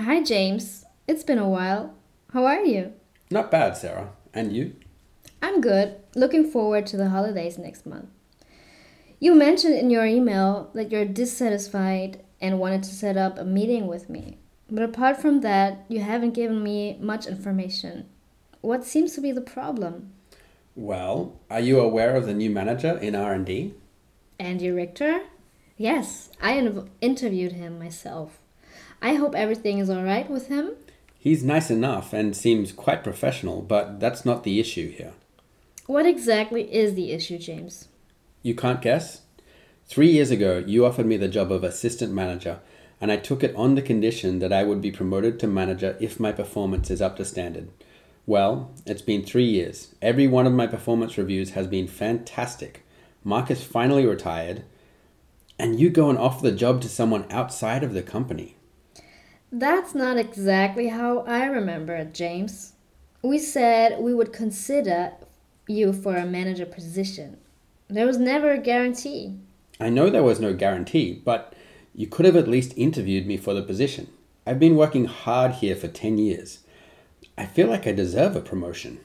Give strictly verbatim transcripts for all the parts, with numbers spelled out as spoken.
Hi, James. It's been a while. How are you? Not bad, Sarah. And you? I'm good. Looking forward to the holidays next month. You mentioned in your email that you're dissatisfied and wanted to set up a meeting with me. But apart from that, you haven't given me much information. What seems to be the problem? Well, are you aware of the new manager in R and D? Andy Richter? Yes, I inv- interviewed him myself. I hope everything is alright with him. He's nice enough and seems quite professional, but that's not the issue here. What exactly is the issue, James? You can't guess? Three years ago, you offered me the job of assistant manager, and I took it on the condition that I would be promoted to manager if my performance is up to standard. Well, it's been three years. Every one of my performance reviews has been fantastic. Mark is finally retired, and you go and offer the job to someone outside of the company. That's not exactly how I remember it, James. We said we would consider you for a manager position. There was never a guarantee. I know there was no guarantee, but you could have at least interviewed me for the position. I've been working hard here for ten years. I feel like I deserve a promotion.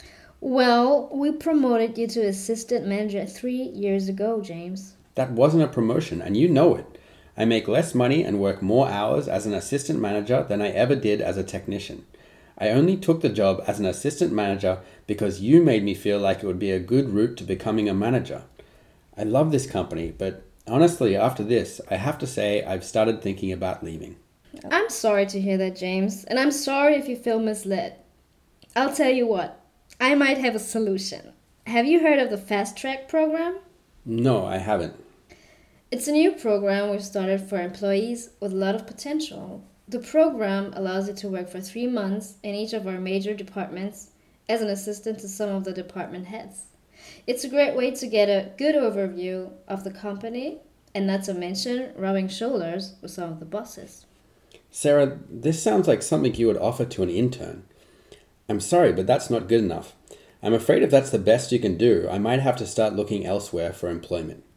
Well, we promoted you to assistant manager three years ago, James. That wasn't a promotion, and you know it. I make less money and work more hours as an assistant manager than I ever did as a technician. I only took the job as an assistant manager because you made me feel like it would be a good route to becoming a manager. I love this company, but honestly, after this, I have to say I've started thinking about leaving. I'm sorry to hear that, James, and I'm sorry if you feel misled. I'll tell you what, I might have a solution. Have you heard of the Fast Track program? No, I haven't. It's a new program we've started for employees with a lot of potential. The program allows you to work for three months in each of our major departments as an assistant to some of the department heads. It's a great way to get a good overview of the company and not to mention rubbing shoulders with some of the bosses. Sarah, this sounds like something you would offer to an intern. I'm sorry, but that's not good enough. I'm afraid if that's the best you can do, I might have to start looking elsewhere for employment.